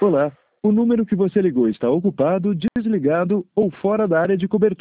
Olá, o número que você ligou está ocupado, desligado ou fora da área de cobertura.